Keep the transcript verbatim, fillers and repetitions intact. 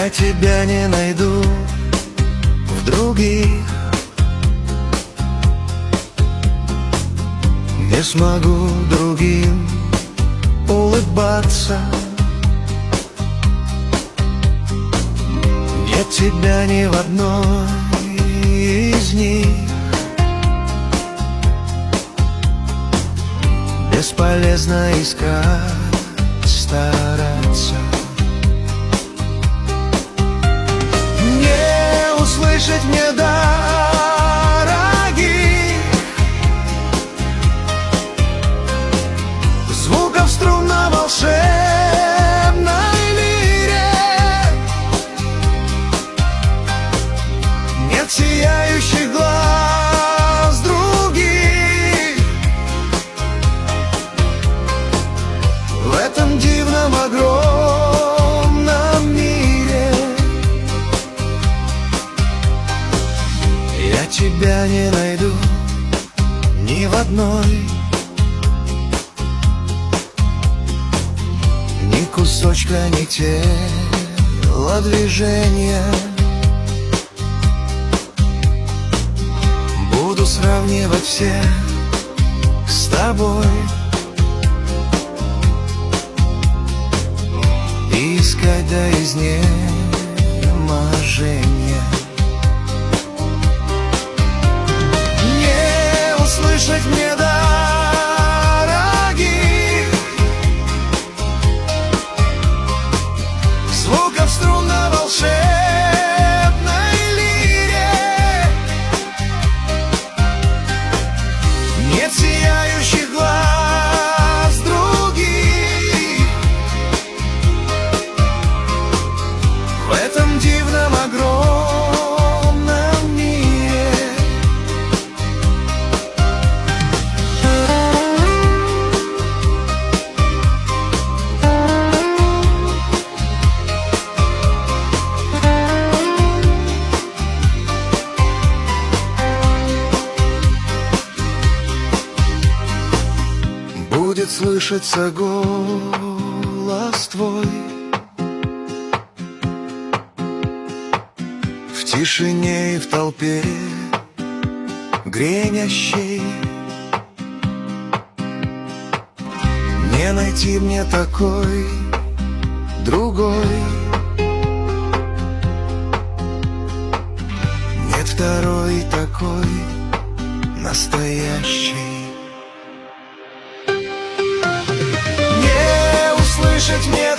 Я тебя не найду в других, не смогу другим улыбаться. Нет тебя ни в одной из них. Бесполезно искать, стараться. Не услышать мне дорогих звуков струн на волшебной лире. Нет сияющих глаз других в этом дивном огромном мире. Я тебя не найду ни в одной, ни кусочка, ни телодвижения. Буду сравнивать всех с тобой и искать до изнеможения. Не услышать мне дорогих звуков струн на волшебной лире. Нет сияющих глаз других в этом дивном огромном мире. Будет слышаться голос твой в тишине и в толпе гренящей. Не найти мне такой другой. Нет второй такой настоящей. Не услышать мне